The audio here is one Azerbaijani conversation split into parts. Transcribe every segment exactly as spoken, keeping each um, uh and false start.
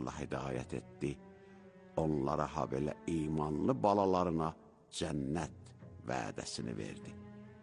yola hidayət etdi. Onlara ha belə imanlı balalarına cənnət vədəsini verdi.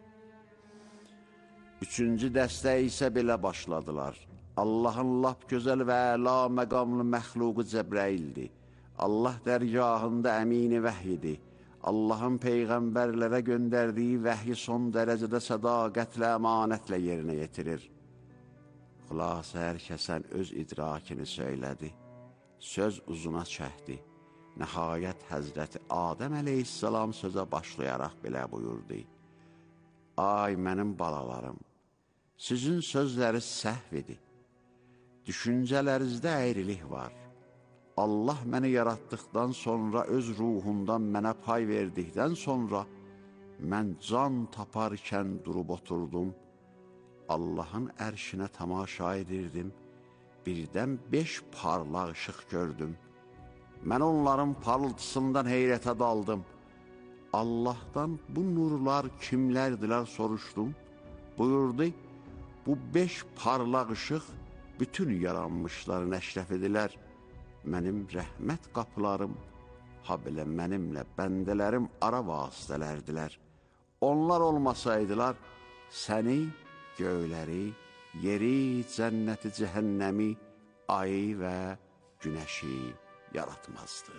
Üçüncü dəstə isə belə başladılar. Allahın lap gözəl və əla məqamlı məxluqu Cəbraildir. Allah dərgahında əmini vəhidir. Allahın peyğəmbərlərə göndərdiyi vəhyi son dərəcədə sədaqətlə, əmanətlə yerinə yetirir. Xülasə hər kəsən öz idrakini söylədi. Söz uzuna çəkdi. Nəhayət Həzrəti Adəm əleyhissalam sözə başlayaraq belə buyurdu. Ay mənim balalarım, sizin sözləri səhv idi. Düşüncələrinizdə əyrilik var. Allah məni yaratdıqdan sonra öz ruhundan mənə pay verdikdən sonra mən can taparkən durub oturdum. Allahın ərşinə tamaşa edirdim. Birdən beş parlaq işıq gördüm. Mən onların parıltısından heyrətə daldım. Allahdan bu nurlar kimlərdilər soruşdum. Buyurdu, bu beş parlaq işıq bütün yaranmışların əşrəfidilər. Mənim rəhmət qapılarım, ha belə mənimlə bəndələrim ara vasitələrdilər. Onlar olmasaydılar, səni, göyləri, yeri, cənnəti, cəhənnəmi, ayı və günəşi yaratmazdı.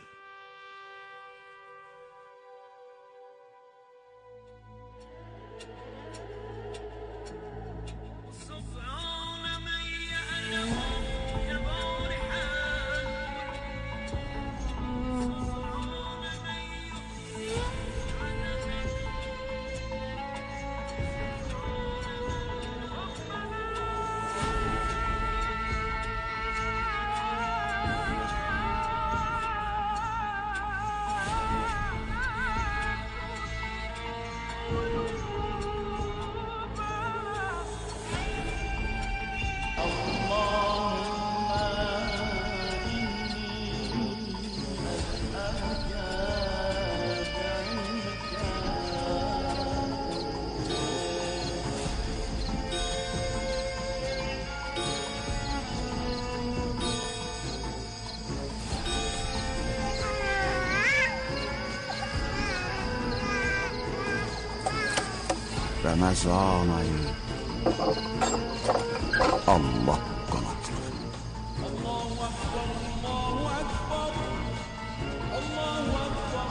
Ramazan ayı Allah qanatlı. Allahu Akbar, Allahu Akbar, Allahu Akbar,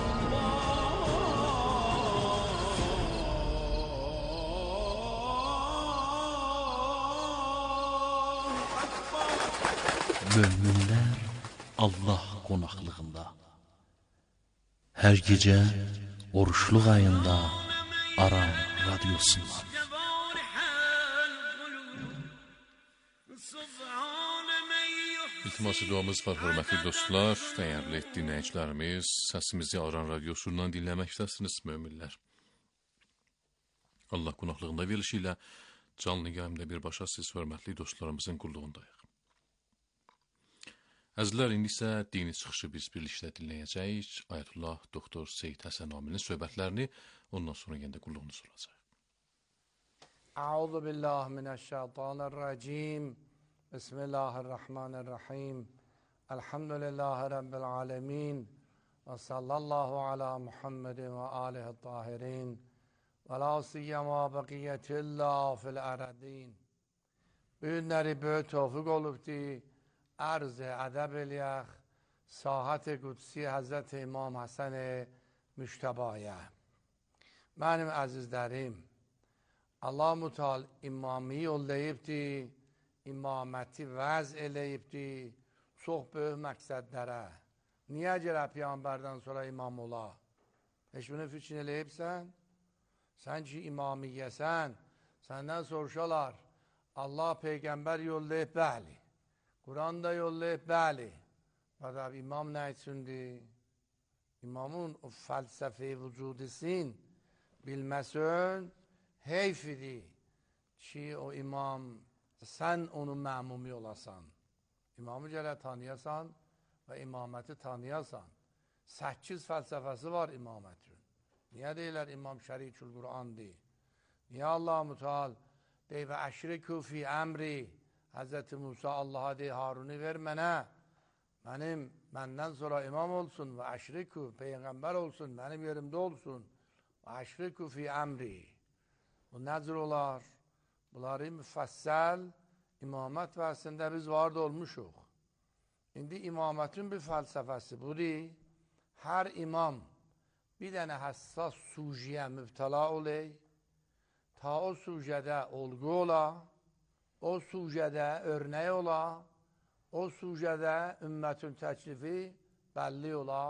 Allahu Akbar. Möminlər Allah qonaqlığında. Hər gecə oruçluq ayında Aram radyosundan. İltiması duamız var, hörmətli dostlar, dəyərli dinləyicilərimiz, səsimizi Aran radyosundan dinləməkdəsiniz, möminlər. Allah qonaqlığında verilişi ilə canlı yayımda birbaşa siz hörmətli dostlarımızın qulluğundayıq. Əzizlər, indi isə dini çıxışı biz birlikdə dinləyəcəyik. Ayətullah Doktor Seyid Həsən Amilin söhbətlərini, ondan sonra yenə də qulluğunuz olacaq. Əuzu billahi minəşşeytanirracim. Bismillahirrahmanirrahim. Elhamdülillahi Rabbil alemin. Və sallallahu ala Muhammedin və alihi tahirin. Və la siyyəma bəqiyyətillah fil əradin. Bu günləri böyük tövfiq olubdi. Arz ədəb eləyək sahət qudsi Həzrət İmam Həsən Müştəbaya. Mənim əzizlərim, Allah-u Teala imamı yollayıbdi, imaməti vəz eləyibdi, çox böyük məqsədlərə. Niyə gələk Peyğəmbərdən sonra imam ola? Heç bunu fikrin eləyibsən? Sən ki imamiyyəsən, səndən soruşalar, Allah Peyğəmbər yollayıb, bəli. Quran da yollayıb, bəli. Və da imam nə üçündür? İmamın o fəlsəfi vücudisin bilməsin heyf idi ki, o imam, sən onun məmumi olasan. İmamı gələ tanıyasan və imaməti tanıyasan. Səkkiz fəlsəfəsi var imamətin. Niyə deyirlər İmam Şərikül Qurandır? Niyə Allah-u Teala deyir və əşrikü fi əmri? Həzrəti Musa Allah'a deyir, Haruni ver mənə. benim benden sonra imam olsun ve eşriku peygamber olsun, benim yerimde olsun. Ve eşriku fi emri. Bu nedir olar? Bunları müfəssəl imamet vəsində biz vardı olmuşuq. İndi imametin bir felsefesi budur. Her imam bir dənə həssas sujiyə mübtəla olay, ta o sujədə olgu ola, o sujədə örnək ola, o sujədə ümmətin təklifi bəlli ola.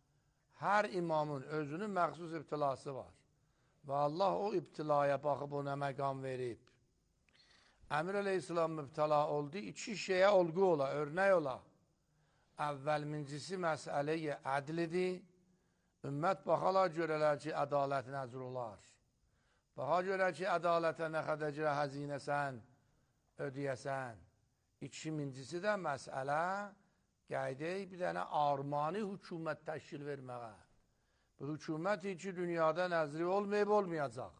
Hər imamın özünün məxsus ibtilası var. Və Allah o ibtilaya baxıb ona məqam verib. Əmir əleyhissalam mübtəla oldu, iki şeyə olgu ola, örnək ola. Əvvəl mincisi məsələyə ədlidir. Ümmət baxalar görələr ki, ədalət nəzr olar. Baxa görə ki, ədalətə nə qədəcə həzinəsən, ödəyəsən. İkincisi də məsələ, qeydək bir dənə armani hükümət təşkil verməyə. Bu hükümət iki dünyada nəzri olmayıb olmayacaq.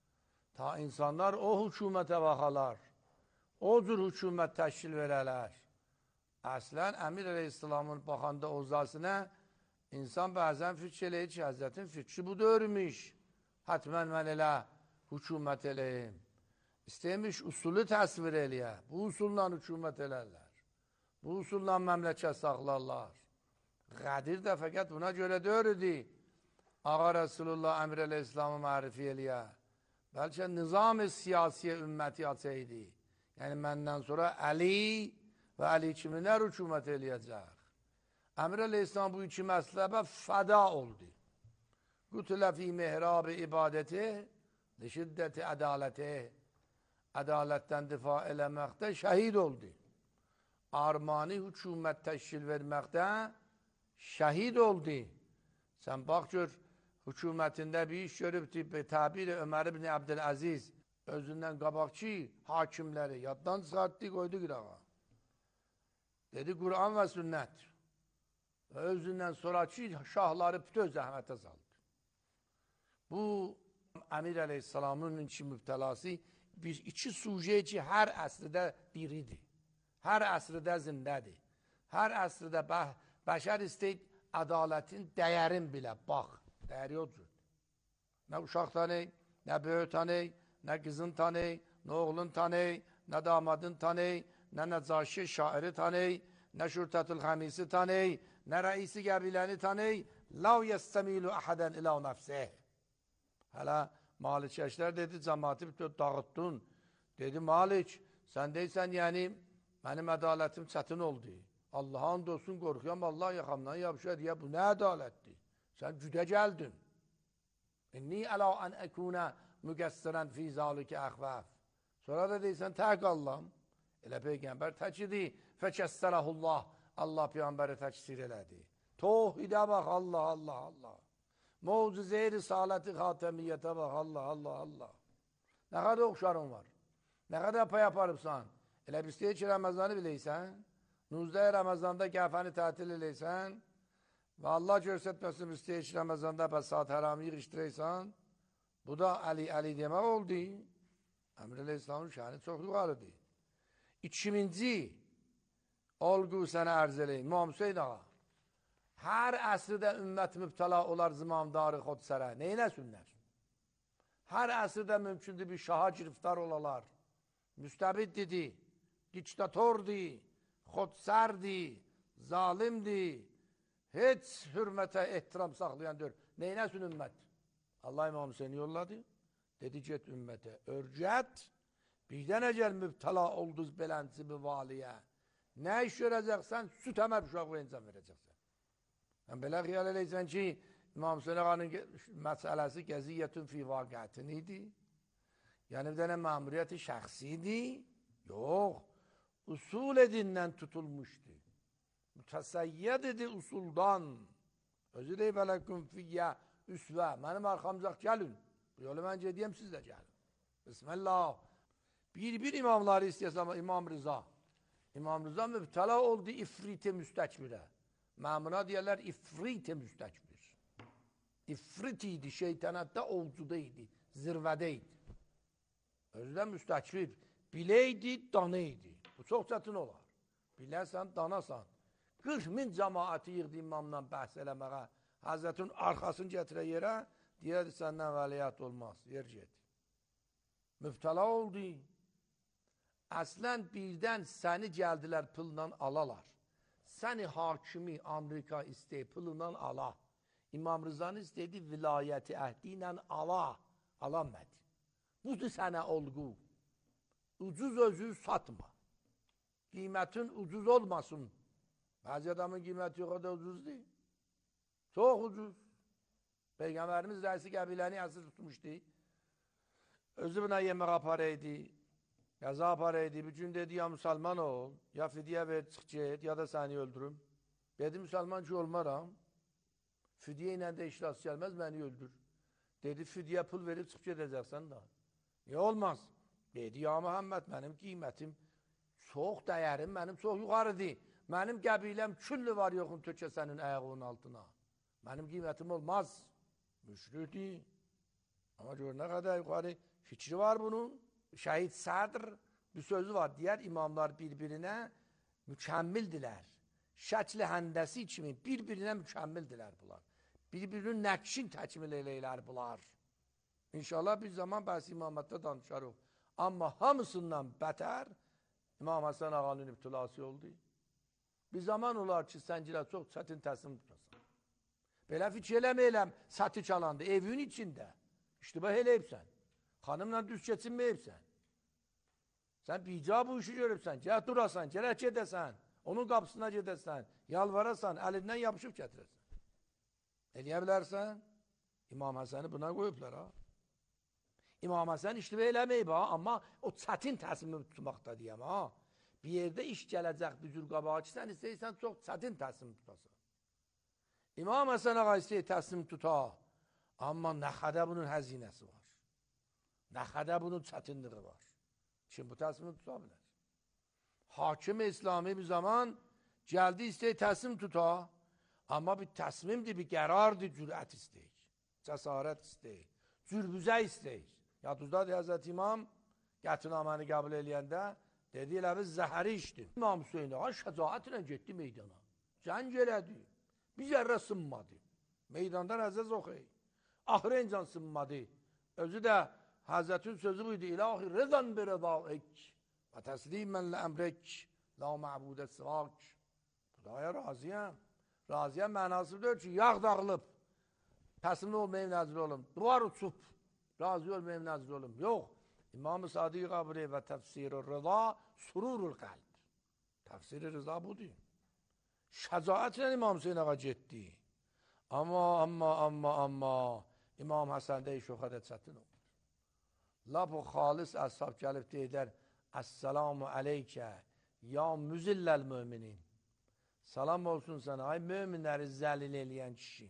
Ta insanlar o hükümətə baxalar, o cür hükümət təşkil verələr. Əslən, Əmir əleyhissalamın baxanda ozasına insan bəzən fikr eləyir ki, Həzrətin fikri bu dörmüş. Hətmən mən elə hükümət eləyim. İstəymiş usulü təsvir eləyə. Bu usulla hükümət elərlər. Bu usulla məmləkət saxlarlar. Qədir də fəqət buna görə dörüdür. Ağa Resulullah Əmir əleyhissalamı mərifə eləyə. Bəlkə nizam-ı siyasiyə ümməti açaydı. Yəni məndən sonra Əli və Əli kiminlər hükümət eləyəcək. Əmir əleyhissalam bu iki məsləbə fəda oldu. Qutlə fi mihrab-ı ibadəti, şiddəti ədaləti, ədalətdən difa eləməkdə şəhid oldu. Armani hükümət təşkil verməkdə şəhid oldu. Sən bax gör, hükümətində bir iş görübdü, təbir Ömər ibn Abdüləziz özündən qabaqçı hakimləri yaddan çıxartdı, qoydu qırağa. Dedi, Kur'an və sünnət. Və özündən sonraki şahları bütün zəhmətə saldı. Bu, Əmir əleyhissalamın iki mübtəlası bir iki suje ki, hər əsrdə biridir. Hər əsrdə zindədir. Hər əsrdə bə bəşər istəyir ədalətin dəyərin bilə, bax, dəyəri yoxdur. Nə uşaq taney, nə böyük taney, nə qızın taney, nə oğlun taney, nə damadın taney, nə Nəcaşi şairi taney, nə Şürtətül Xəmisi taney, nə rəisi qəbiləni taney, lav yəstəmilu əhədən ilə o nəfsih. Hələ Malikəşlər dedi, cəmaati bütün dağıtdın. Dedi, Malik, sən deysən, yəni, mənim ədalətim çətin oldu. Allah'ın olsun, qorxuyam, Allah yaxamdan yapışa deyə, bu nə ədalətdir? Sən güdə gəldin. İnni əla ən əkunə müqəssirən fi zalikə əxvəf. Sonra da deysən, tək Allah'ım. Elə Peyğəmbər tək idi. Fəkəssərəhullah. Allah Peyğəmbəri təksir elədi. Tohidə bax, Allah, Allah, Allah. Mucize-i risaləti xatəmiyyətə bax, Allah, Allah, Allah. Nə qədər oxşarın var? Nə qədər pay aparıbsan? Elə bir istəyir ki, Ramazanı biləysən, Nuzdə Ramazanda qəfəni tətil eləysən və Allah görsətməsin istəyir ki, Ramazanda bəsat hərami yığışdıraysan, bu da Əli, Əli demək oldu. Əmr əleyhissalamın şəhəni çox yuxarıdır. İkinci olgu sənə ərz eləyim, İmam Hüseyin ağa. Hər əsrdə ümmət mübtəla olar zimamdarı xodsərə. Neyinə sünnər? Hər əsrdə mümkündür bir şaha giriftar olalar. Müstəbiddidir, diktatordur, xodsərdir, zalimdir. Heç hürmətə ehtiram saxlayan deyil. Neyinə sün ümmət? Allah İmam Hüseyni yolladı. Dedi get ümmətə, örgət. Birdən əgər mübtəla olduz belənsi bir valiyə. Nə iş görəcəksən? Süt əmər uşaq və insan verəcəksən. Sən belə xiyal eləysən ki, İmam Hüseyin ağanın məsələsi qəziyyətün fi vaqiətin idi. Yəni, bir dənə məmuriyyəti şəxsi idi. Yox, usul edindən tutulmuşdu. Mütəsəyyəd idi usuldan. Özü deyib ələküm fiyyə üsvə. Mənim arxamcaq gəlin. Bu yolu mən gediyəm, siz də gəlin. Bismillah. Bir-bir imamları istəyəsəm, İmam Rıza. İmam Rıza mübtəla oldu ifrit-i müstəkbirə. Məmuna deyərlər, ifrit-i müstəkbir. İfrit idi, şeytanətdə ovcuda idi, zirvədə idi. Özü də müstəkbir. Biləydi, dana idi. Bu çox çətin olar. Biləsən, danasan. qırx min cəmaəti yığdı imamla bəhs eləməyə. Həzrətin arxasını gətirə yerə, deyədi, səndən vəliyyət olmaz, yer get. Müftəla oldu. Əslən birdən səni gəldilər pılla alalar. Səni hakimi Amerika istəyi pılından ala. İmam Rızanı istədi vilayəti əhdi ilə ala. Alamədi. Budur sənə olğu. Ucuz özü satma. Qiymətin ucuz olmasın. Bəzi adamın qiyməti yox da ucuz deyil. Çox ucuz. Peyğəmbərimiz rəisi qəbiləni əsir tutmuşdu. Özü buna yemək aparaydı. Qəza aparaydı. Bir gün dedi, ya müsəlman ol, ya fidyə ver, çıx get, ya da səni öldürüm. Dedi, müsəlman ki, olmaram. Fidyə ilə də işlas gəlməz, məni öldür. Dedi, fidyə pul verib çıx gedəcəksən da. Niyə olmaz? Dedi, ya Muhammed, mənim qiymətim çox dəyərim, mənim çox yuxarıdır. Mənim qəbiləm küllü var yoxun tökə sənin ayağının altına. Mənim qiymətim olmaz. Müşrikdir. Amma gör, nə qədər yuxarı fikri var bunun. Şəhid Sədr bir sözü var. Diğer imamlar bir-birinə mükəmmildilər. Şəkli həndəsi kimi bir-birinə mükəmmildilər bunlar. Bir-birinin nəqşin təkmil eləyilər bunlar. İnşallah bir zaman bəs imamətdə danışarıq. Amma hamısından bətər İmam Həsən ağanın ibtilası oldu. Bir zaman olar ki, səngilə çox çətin təslim tutasan. Belə fikir eləməyələm, satı çalandı, evin içində. İştibah eləyibsən. Xanımla düz keçinməyibsən. Sən bica bu işi görübsən, gəl durasan, gələk gedəsən, onun qapısına gedəsən, yalvarasan, əlindən yapışıb gətirəsən. Eləyə bilərsən? İmam Həsəni buna qoyublar, ha? İmam Həsən iştibah eləməyib, ha? Amma o çətin təslimi tutmaqda deyəm, ha? Bir yerdə iş gələcək büzür qabağa ki, sən istəyirsən çox çətin təslim tutasan. İmam Həsən ağa istəyir təslim tuta, amma nəxədə bunun həzinəsi var. Nəxədə bunun çətinliği var. Kim bu təslimi tuta bilər? Hakim İslami bir zaman gəldi istəyir təslim tuta, amma bir təslimdir, bir qərardır, cürət istəyir, cəsarət istəyir, cürbüzə istəyir. Yadınızdadır Həzrət İmam qətinaməni qəbul eləyəndə dedi, elə biz zəhəri içdim. İmam Hüseyin ağa şəcaətlə getdi meydana. Cəng elədi. Bir zərrə sınmadı. Meydandan əzəz oxuyur. Ahirə incan sınmadı. Özü də Həzrətin sözü buydu. İlahi rızan bir rızaik və təslimənlə əmrek la məbudə sırak. Xudaya razıyəm. Razıyəm mənası deyir ki, yağ dağılıb. Təslimli olmayayım, nəzir olum. Duvar uçub. Razı olmayayım, nəzir olum. Yox. İmam-ı Sadiq Qabri və təfsir-i rıza sururul qəlb. Təfsir-i rıza budur. Şəcaətlə İmam Hüseyin ağa getdi. Amma, amma, amma, amma İmam Həsəndə iş o qədər çətin olur. Lap o xalis əshab gəlib deyilər, Əssəlamu əleykə, ya müzilləl müminin. Salam olsun sənə, ay möminləri zəlil eləyən kişi.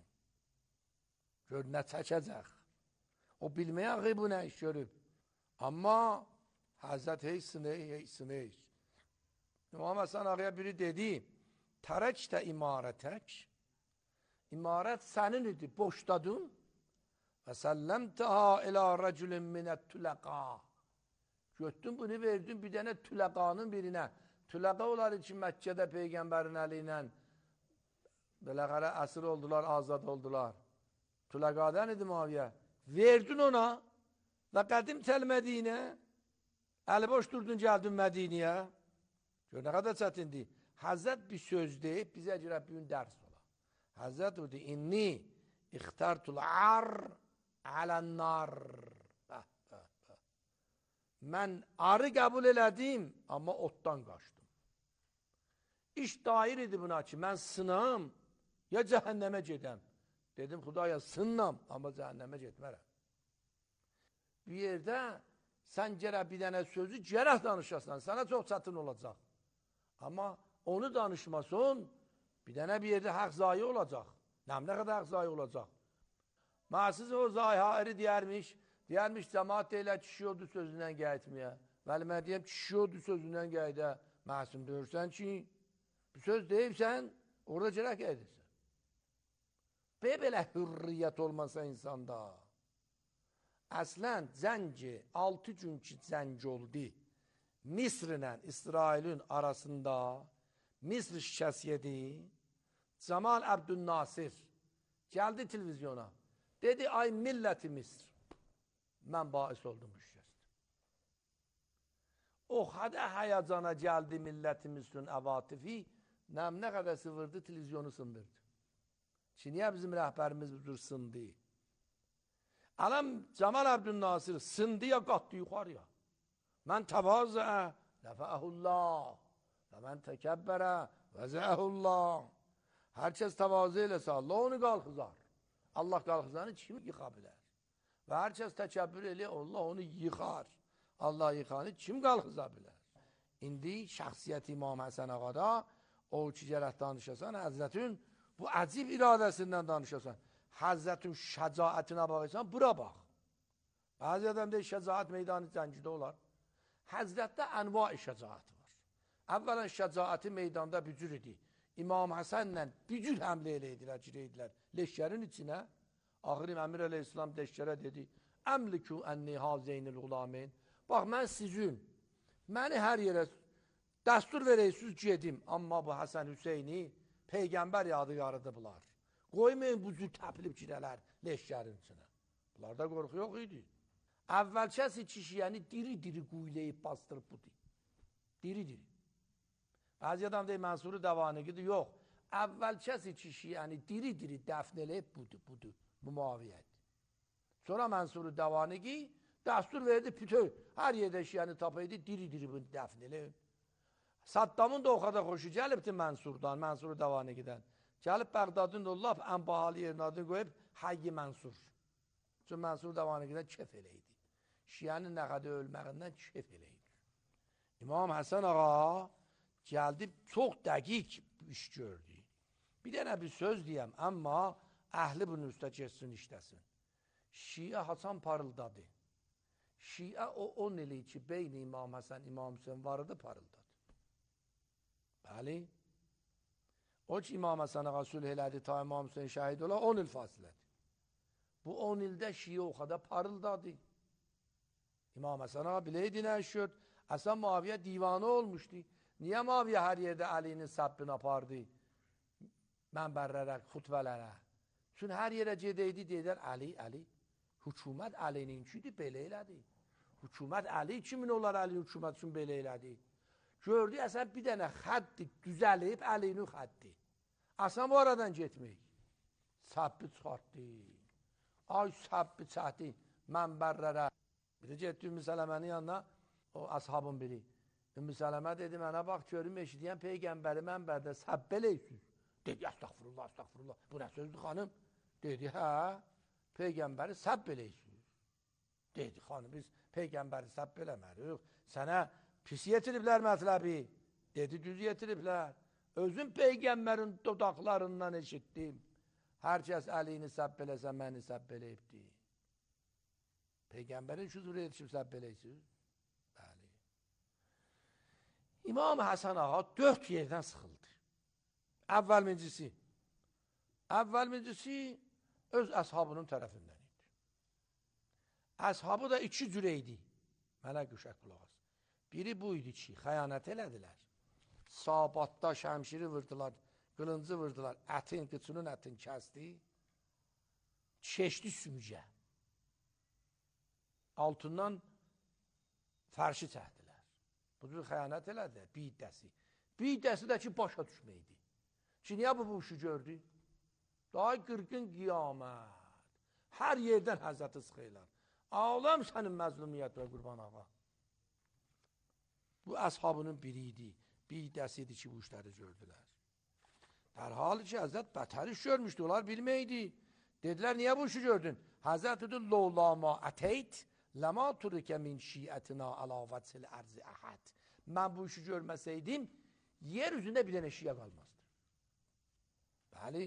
Gör, nə çəkəcək. O bilməyən qeyb bu nə iş görüb. Amma Həzrət hey sıney, hey sıney. İmam Həsən ağaya biri dedi, tərəkdə imarətək, imarət sənin idi, boşdadın və səlləmtəha ilə rəculun minət tüləqa. Götdün bunu verdin bir dənə tüləqanın birinə. Tüləqa olar için Məkkədə Peyğəmbərin əli ilə beləqərə əsir oldular, azad oldular. Tüləqadən idi Muaviyə. Verdin ona və qədim təl Mədinə, əli boş durdun, gəldin Mədiniyə. Gör, nə qədər çətindir. Həzrət bir söz deyib, bizə görə bir gün dərs ola. Həzrət o deyir, inni ixtartul ar alənnar. Mən arı qəbul elədim, amma otdan qaçdım. İş dair idi buna ki, mən sınam, ya cəhənnəmə gedəm. Dedim, Xudaya sınam, amma cəhənnəmə getmərəm. Bir yerdə sən gərək bir dənə sözü gərək danışasan, sana çox çətin olacaq. Amma onu danışmasın, bir dənə bir yerdə haq zayi olacaq. Nəm nə qədər haq zayi olacaq? Məsiz o zayi hairi deyərmiş, deyərmiş, cəmaat deyilər, kişiyordu sözündən gəyitməyə. Vəli mən deyəm, kişiyordu sözündən gəyidə. Məsum deyirsən ki, bir söz deyibsən, orada gərək edirsən. Belə hürriyyət olmasa insanda. Əslən, zənci, altı gün ki zənci oldu. Misr ilə İsrailin arasında Misr şikəst yedi. Cemal Abdülnasir gəldi televizyona. Dedi, ay milləti Misr. Mən bahis oldum bu şikəst. O qədər həyəcana gəldi milləti Misr'ün əvatifi, nəm nə qədər sıvırdı, televizyonu sındırdı. Ki, niyə bizim rəhbərimiz bu cür sındı? Alam Cemal Abdülnasir sındı ya qatdı yuxarıya. Mən təvazə, ləfəəhullah, və mən təkəbbərə, vəzəhullah. Hər kəs təvazı eləsə, Allah onu qalxızar. Allah qalxızanı kim yıxa bilər? Və hər kəs təkəbbür elə, Allah onu yıxar. Allah yıxanı kim qalxıza bilər? İndi şəxsiyyət İmam Həsən Ağada, o ki gərək danışasan, Həzrətin bu əcib iradəsindən danışasan. Həzrətin şəcaətinə baxırsan, bura bax. Bəzi adam deyir, şəcaət meydanı cəngidə olar. Həzrətdə ənva-i şəcaəti var. Əvvələn şəcaəti meydanda bücür idi. İmam Həsənlə bücür həmlə eləydilər, girəydilər leşkərin içinə. Axırım Əmir Əleyhisselam leşkərə dedi, əmlikü ənni hazeynil ulamin. Bax, mən sizin, məni hər yerə dəstur verəysiniz gedim. Amma bu Həsən Hüseyni Peyğəmbər yadı yarıdıblar. Qoymayın bu cür təplib girələr leşkərin içinə. Bunlarda qorxu yox idi. Əvvəlkəsi kişiyəni diri-diri quyulayıb bastırıb budur. Diri-diri. Bəzi adam deyir, Mənsuru Davaniqidir. Yox. Əvvəlkəsi kişiyəni diri-diri dəfn eləyib budur, budur. Bu Muaviyyədir. Sonra Mənsuru Davaniqi dəstur verdi, bütün hər yerdə şiyəni tapaydı, diri-diri bunu dəfn eləyib. Saddamın da o qədər xoşu gəlibdi Mənsurdan, Mənsuru Davaniqidən. Gəlib Bəğdadın da laf ən bahalı yerin adını qoyub Hayyi Mənsur. Çünki Mənsur Davaniqidən kef eləydi. Şiənin nə qədər ölməyindən kef eləydi. İmam Həsən ağa gəldi, çox dəqiq iş gördü. Bir dənə bir söz deyəm, amma əhli bunun üstə geçsin, işləsin. Şiə Hasan parıldadı. Şiə o on ili ki, beyni İmam Həsən, İmam Hüseyin vardı, parıldadı. Bəli. O ki, İmam Həsən ağa sülh elədi, ta İmam Hüseyin şəhid ola, on il fasilədir. Bu on ildə Şiə o qədər parıldadı. İmam Həsən ağa biləydi nə işöd, Həsən Muaviyə divanı olmuşdu. Niyə Muaviyə hər yerdə Əlinin səbbini apardı? Mənbərlərə, xutbələrə. Çünki hər yerə gedəydi, deyilər, Əli, Əli. Hükümət Əlininkidir, belə elədi. Hükümət Əli kimin olar Əli hükümət üçün belə elədi? Gördü, əsən bir dənə xəddi düzəlib, Əlinin xəddi. Əsən bu aradan getmək. Səbbi çıxartdı. Ay səbbi çəkdi mənbərlərə. Bir də getdi Ümmü Sələmənin yanına, o ashabın biri. Ümmü Sələmə dedi, mənə bax, görüm eşidiyən Peyğəmbəri mənbərdə səbb eləyəsiniz. Dedi, əstəğfurullah, əstəğfurullah. Bu nə sözdür, xanım? Dedi, hə, Peyğəmbəri səbb eləyəsiniz. Dedi, xanım, biz Peyğəmbəri səbb eləmərik. Sənə pis yetiriblər mətləbi. Dedi, düz yetiriblər. Özüm Peyğəmbərin dodaqlarından eşitdim. Hər kəs əlini səbb eləsə, məni səbb eləyibdir. Peyğəmbərin şu zürə yetişib səbb eləyəsiniz. Bəli. İmam Həsən ağa dörd yerdən sıxıldı. Əvvəlmincisi, əvvəlmincisi öz əshabının tərəfindən idi. Əshabı da iki cürə idi. Mənə qüşək qulaq as. Biri bu idi ki, xəyanət elədilər. Sabatda şəmşiri vırdılar, qılıncı vırdılar, ətin, qıçının ətin kəsdi, çeşdi sümcə. Altından fərşi çəkdilər. Bu cür xəyanət elədilər, biddəsi. Biddəsi də ki, başa düşməkdir. Ki, niyə bu bu işi gördü? Daha qırqın qiyamət. Hər yerdən həzrəti sıxıylar. Ağlam sənin məzlumiyyət və qurban ağa. Bu əshabının biri idi. Biddəsi idi ki, bu işləri gördülər. Dərhal ki, həzrət bətər iş görmüşdü, onlar bilməkdi. Dedilər, niyə bu işi gördün? Həzrət dedi, lolama əteyt, ləma turikə min şiətina əlavətsil ərzi əhəd. Mən bu işi görməsəydim, yer üzündə bir dənə şiə qalmazdı. Bəli.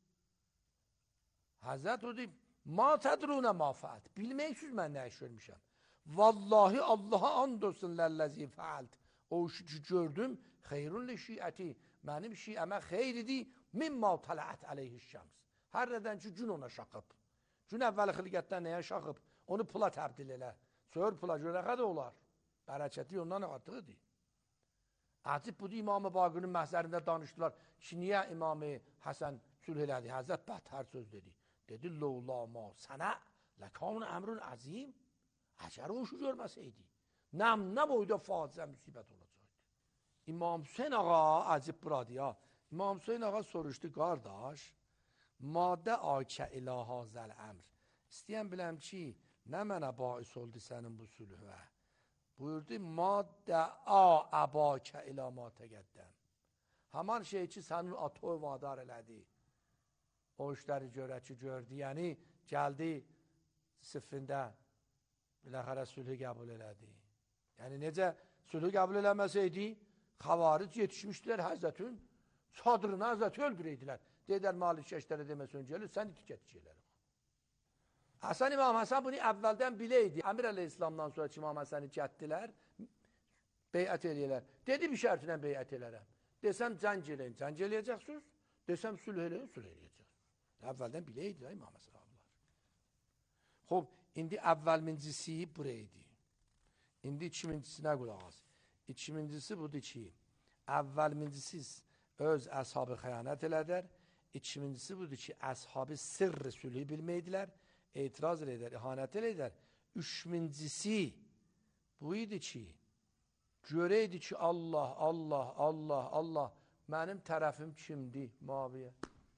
Həzrət o deyib, ma tədrunə ma fəət. Bilməyiksiz mən nə iş görmüşəm. Vallahi Allaha and olsun ləlləzi fəalt. O işi ki gördüm, xeyrun li şiəti. Mənim şiəmə xeyr idi, mimma tələət əleyhi şəms. Hər nədən ki, gün ona şaxıb. Gün əvvəli xilqətdən nəyə şaxıb? Onu pula təbdil elə. Sör pula görə qədə olar. Bərəkəti ondan artıqdır. Əcib budur, İmam-ı Baqir'in məhzərində danışdılar ki, niyə İmam-ı Həsən sülh elədi? Həzrət bətər söz dedi. Dedi, Levla ma sənə ləkən əmrün əzim. Əgər o işi görməsəydi, nəm nə boyda faciə müsibət olacaqdı. İmam Hüseyin ağa, əcib buradır ya. İmam Hüseyin ağa soruşdu, qardaş, maddə akə ilə hazəl əmr. İstəyən biləm ki, nə mənə bais oldu sənin bu sülhüvə? Buyurdu, maddə a əbakə ilə ma təqəddəm. Haman şey ki, sənin atoy vadar elədi. O işləri görə ki, gördü. Yəni, gəldi sıffində biləxərə sülhü qəbul elədi. Yəni, necə sülhü qəbul eləməsəydi, xavaric yetişmişdilər Həzrətin çadırına Həzrəti öldürəydilər. Dedər, Malik Şəşlərə deməsən gəlir, sən itiket şeyləri. Həsən İmam Həsən bunu əvvəldən biləydi. Əmir Əleyhisselamdan sonra ki, İmam Həsəni gətdilər, beyət eləyələr. Dedi bir şərtinə beyət elərəm. Desəm cəng eləyin, cəng eləyəcəksiniz. Desəm sülh eləyin, sülh eləyəcəksiniz. Əvvəldən biləydi İmam Həsən ablar. Xob, indi əvvəlmincisi buraydı. İndi ikincisinə qulaq as. İkincisi budur ki, əvvəlmincisi öz əshabı xəyanət elədər. İkincisi budur ki, əshabı sırrı sülhü bilməydilər. etiraz eder, ihanet eder. Üçüncüsü buydu ki, göreydi ki Allah, Allah, Allah, Allah, benim tarafım kimdi? Muaviye.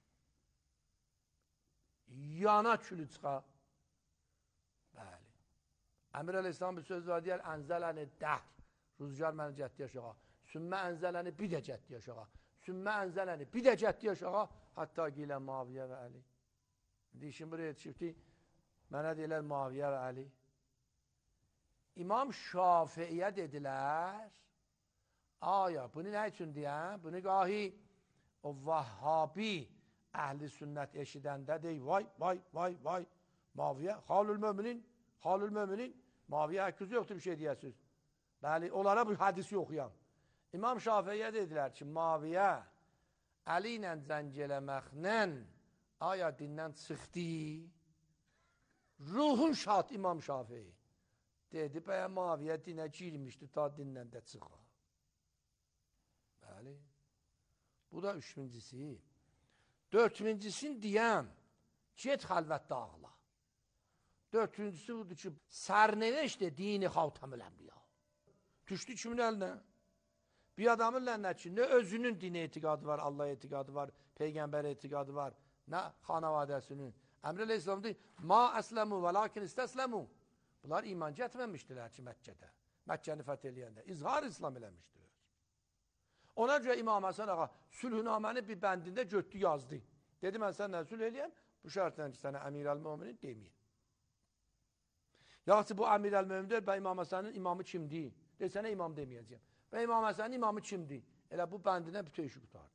Yana külü çıxa. Bəli. Əmir Aleyhisselam bir söz var deyər, ənzələni dəhr. Rüzgar məni cəddi yaşağa. Sümmə ənzələni bir də cəddi yaşağa. Sümmə ənzələni bir də cəddi yaşağa. Hatta gilə Muaviyə və Əli. İndi işin buraya yetişibdi. Mənə deyilər Muaviyə və Əli. İmam Şafiiyə dedilər, aya, bunu nə üçün deyəm? Bunu qahi o Vahhabi əhli sünnət eşidəndə deyir, vay, vay, vay, vay, Muaviyə, halül müminin, halül müminin, Muaviyə həkküzü yoxdur bir şey deyəsiniz. Bəli, onlara bu hədisi oxuyan. İmam Şafiiyə dedilər ki, Muaviyə Əli ilə zəng eləməklə aya dindən çıxdı, ruhun şad İmam Şafii. Dedi, bəyə Muaviyə dinə girmişdi, ta dindən də çıxa. Bəli. Bu da üçüncüsü. Dördüncüsünü deyəm, get xəlvətdə ağla. Dördüncüsü budur ki, sərnəveşdə dini Xatamül Ənbiya. Düşdü kimin əlinə? Bir adamın əlinə ki, nə özünün dini etiqadı var, Allah etiqadı var, Peyğəmbər etiqadı var, nə xanavadəsinin. Əmr Aleyhisselam deyir, ma əsləmu və lakin istəsləmu. Bunlar iman gətirməmişdilər ki, Məkkədə. Məkkəni fəth eləyəndə. İzhar İslam eləmişdilər. Ona görə İmam Həsən ağa sülhünaməni bir bəndində götdü, yazdı. Dedi, mən sənlə sülh eləyəm, bu şərtlə ki, sənə Əmir-əl-Müminin deməyəm. Yaxşı, bu Əmir-əl-Mümindir, və İmam Həsənin imamı kimdir? De, sənə imam deməyəcəyəm. Və İmam Həsənin imamı kimdir? Elə bu bəndinə bütün işi qutardı.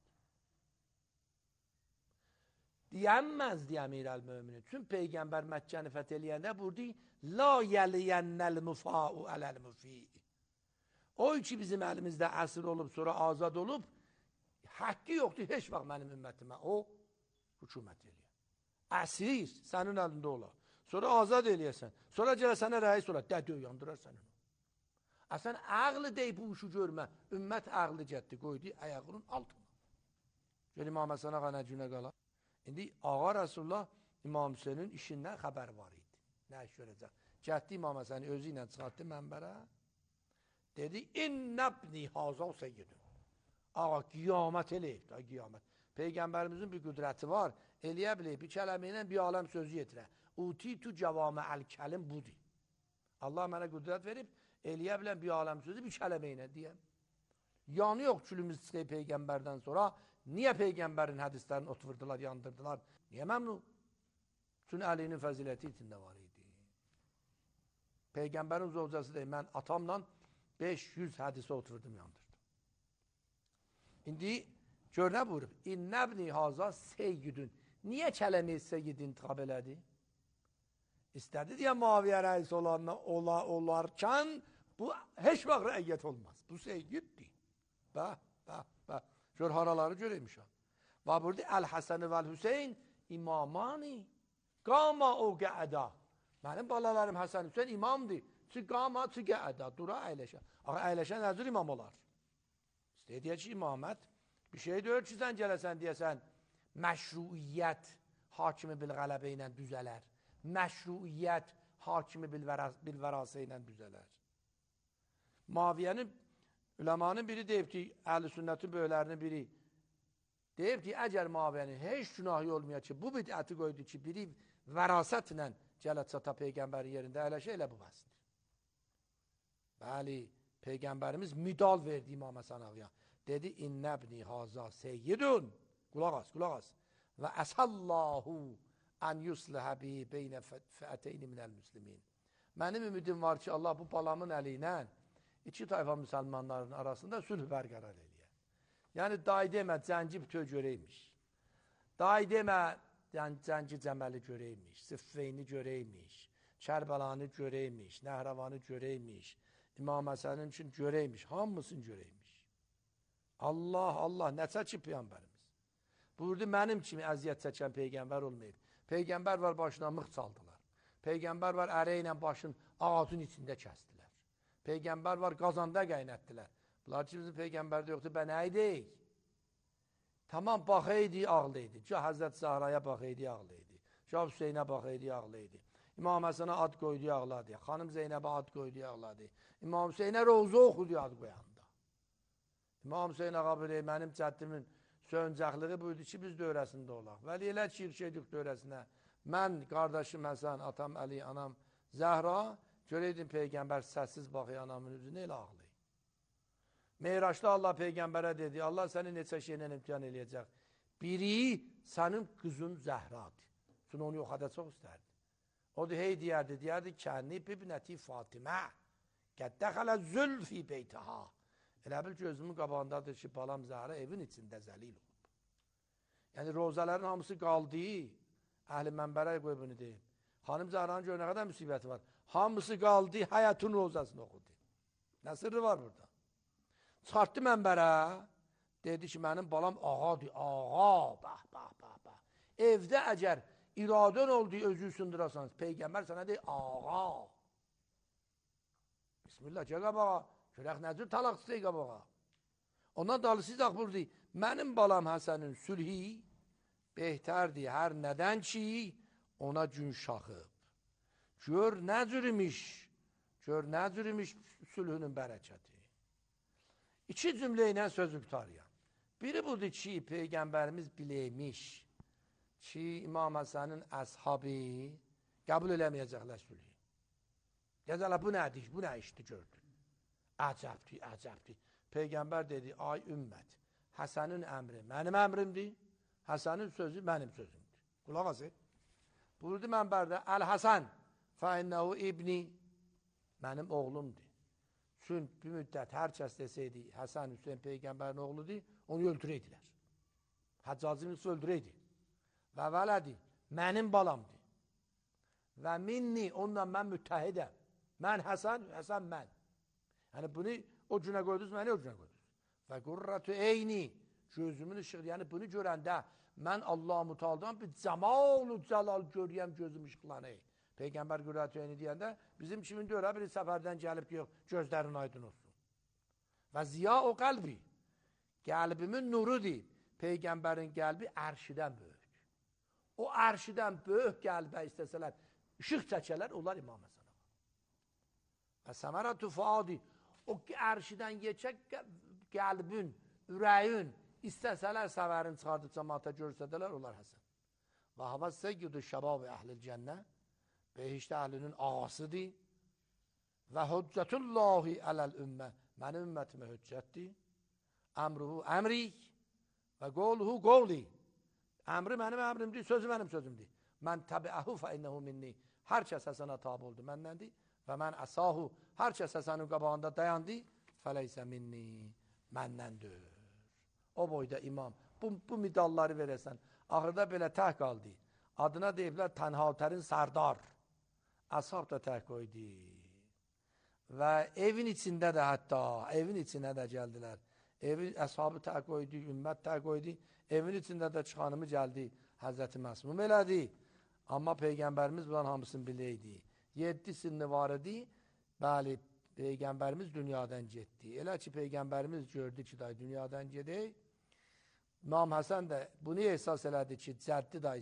Deyənməzdi Əmir-əl-Müminin. Tüm Peyğəmbər Məkkəni fəth eləyəndə burada la yəliyənnəl müfa'u ələl-müfi'i. O ki bizim əlimizdə əsir olub, sonra azad olub, haqqı yoxdur heç vaxt mənim ümmətimə. O, hükümət eləyər. Əsir sənin əlində olar. Sonra azad eləyəsən. Sonra gələ sənə rəis olar. Dədi uyandırar sənin. Əsən əqli deyib bu işi görmə. Ümmət əqli getdi, qoydu ayağının altına. Gəl İmam Həsən ağa nə günə qala. İndi ağa Rasulullah İmam Hüseynin işindən xəbər var idi. Nə iş görəcək? Getdi İmam Həsəni özü ilə çıxartdı mənbərə. Dedi, innəbni hazal seyyidun. Ağa, qiyamət eləyib da, qiyamət. Peyğəmbərimizin bir qüdrəti var, eləyə biləyib, bir kələmə ilə bir aləm sözü yetirə. Utitu cavamə əl-kəlim budur. Allah mənə qüdrət verib, eləyə bilən bir aləm sözü bir kələmə ilə deyəm. Yanı yox külümüz çıxıb Peyğəmbərdən sonra, niyə Peyğəmbərin hədislərini oturdular, yandırdılar? Niyə məmnun? Çünki Əlinin fəziləti içində var idi. Peyğəmbərin zovcası deyil, mən atamla beş yüz hədisi oturdum, yandırdım. İndi gör nə buyurub? İnnəbni haza seyyidun. Niyə kələmi seyyid intiqab elədi? İstədi deyə Muaviyə rəis olanla ola, olarkən bu heç vaxt rəiyyət olmaz. Bu seyyiddir. Bəh, bəh, bəh. Gör haraları görəymişəm. Və burada Əl-Həsən və Əl-Hüseyin imamani. Qama o qəəda. Mənim balalarım Həsən Hüseyin imamdır. Çi qama, çi qəəda. Dura əyləşə. Ağa əyləşən nəzir imam olar. İşte deyək ki, imamət bir şey deyil ki, sən gələsən deyəsən, məşruiyyət hakimi bil-qələbə ilə düzələr. Məşruiyyət hakimi bil-vərası ilə düzələr. Muaviyyənin, üləmanın biri deyib ki, əhl-i sünnətin böylərinin biri deyib ki, əgər Muaviyyənin heç günahı olmayacaq ki, bu bidəti qoydu ki, biri vərasətlə gələt çata Peyğəmbərin yerində əyləşə elə bu bəsdir. Bəli, Peyğəmbərimiz müdal verdi İmam Həsən ağaya. Dedi, innəbni haza seyyidun. Qulaq as, qulaq as. Və əsallahu ən yusləhə bi beynə fəəteyni minəl müslimin. Mənim ümidim var ki, Allah bu balamın əli ilə iki tayfa müsəlmanların arasında sülh bərqərar eləyər. Yəni, day demə, cəngi bütöv görəymiş. Day demə, cəngi cəməli görəymiş, Siffeyni görəymiş, Kərbəlanı görəymiş, Nəhravanı görəymiş, İmam Həsənin üçün görəymiş, hamısını görəymiş. Allah, Allah, nə çəkib Peyğəmbərimiz? Buyurdu, mənim kimi əziyyət çəkən Peyğəmbər olmayıb. Peyğəmbər var, başına mıx çaldılar. Peyğəmbər var, ərə ilə başın ağacın içində kəsdilər. Peyğəmbər var, qazanda qaynətdilər. Bunlar ki, bizim Peyğəmbərdə yoxdur, bə nə idi? Tamam, baxaydı, ağlaydı. Ca Həzrət Zahraya baxaydı, ağlaydı. Ca Hüseynə baxaydı, ağlaydı. İmam Həsənə ad qoydu, ağladı. Xanım Zeynəbə ad qoydu, ağladı. İmam Hüseynə Rovza oxudu, ad qoyanda. İmam Hüseyn ağa belə, mənim cəddimin söncəqliği buydu ki, biz dövrəsində olaq. Vəli elə çirkədik dövrəsinə. Mən, qardaşım Həsən, atam Əli, anam Zəhra, görəydim Peyğəmbər səssiz baxıyor anamın üzünə, elə ağlayır. Meyraçda Allah Peyğəmbərə dedi, Allah səni neçə şeylə imtihan eləyəcək. Biri, sənin qızın Zəhradır. Çünki onu yoxada çox istərdi. O da hey deyərdi, deyərdi, kənni bibnəti Fatimə, qəddəxələ zülfi beytəha. Elə bil gözümün qabağındadır ki, balam Zəhra evin içində zəlil olub. Yəni, rozələrin hamısı qaldı, əhl-i mənbərə qoy bunu deyim. Xanım Zəhranın gör nə qədər müsibəti var. Hamısı qaldı, həyatın rozasını oxudu. Nə sırrı var burada? Çıxartdı mənbərə, dedi ki, mənim balam ağadır, ağa, bax, bax, bax, bax. Evdə əgər iradın olduğu özü sındırasanız, Peyğəmbər sənə deyir, ağa. Bismillah, gəl qabağa, görək nəcür talaqsız ey qabağa. Ondan dalı siz axburdu, mənim balam Həsənin sülhi behtərdir hər nədən ki, ona gün şaxıb. Gör nəcür imiş, gör nəcür imiş sülhünün bərəkəti. İki cümlə ilə sözü qutarıyam. Biri budur ki, Peyğəmbərimiz biləymiş ki, İmam Həsənin əshabı qəbul eləməyəcəklər sülhü. Gəzələ, bu nədir, bu nə işdir gördün? Əcəbdir, əcəbdir. Peyğəmbər dedi, ay ümmət, Həsənin əmri mənim əmrimdir, Həsənin sözü mənim sözümdür. Qulaq asın. Buyurdu mənbərdə, Əl-Həsən fəinnəhu ibni, mənim oğlumdur. Çünki bir müddət hər kəs desəydi, Həsən Hüseyin Peyğəmbərin oğludur, onu öldürəydilər. Həccacını öldürəydi. Və vələdi, mənim balamdır. Və minni, onunla mən müttəhidəm. Mən Həsən, Həsən mən. Yəni bunu o günə qoydunuz, məni o günə qoydunuz. Və qurratu eyni, gözümün ışığı, yəni bunu görəndə mən Allah-u Mutaldan bir cəmal-u cəlal görəyəm, gözüm ışıqlanır. Peyğəmbər qürratu eyni deyəndə bizim kimin dörə bir səfərdən gəlib ki, gözlərin aydın olsun. Və ziya o qəlbi, qəlbimin nurudur. Peyğəmbərin qəlbi ərşidən böyük. O ərşidən böyük qəlbə istəsələr, işıq çəkələr, onlar İmam Həsənə. Və səmərətü faadi, o ərşidən geçək qəlbin, ürəyin, istəsələr səvərin çıxardıb cəmaata görsədələr, onlar Həsən. Və hava səyyüdü şəbab-ı əhlil cənnə, behişdə əhlinin ağasıdır və hüccətullahi ələl-ümmə, mənim ümmətimə hüccətdir, əmruhu əmrik və qoluhu qoli, əmri mənim əmrimdir, sözü mənim sözümdür. Mən təbiəhu fə innəhu minni, hər kəs Həsənə tabi oldu məndəndir və mən əsahu, hər kəs Həsənin qabağında dayandı, fələysə minni, məndəndir. O boyda imam, bu, bu midalları verəsən, axırda belə tək qaldı. Adına deyiblər Tənhatərin Sərdar. Əshab da tək qoydu. Və evin içində də hətta, evin içinə də gəldilər. Evin əshabı tək qoydu, ümmət tək qoydu. Evin içində də çıxanımı gəldi Həzrəti Məsmum elədi. Amma Peyğəmbərimiz bunların hamısını biləydi. Yeddi sinni var idi. Bəli, Peyğəmbərimiz dünyadan getdi. Elə ki, Peyğəmbərimiz gördü ki, day dünyadan gedək. İmam Həsən də bunu ehsas elədi ki, cəddi day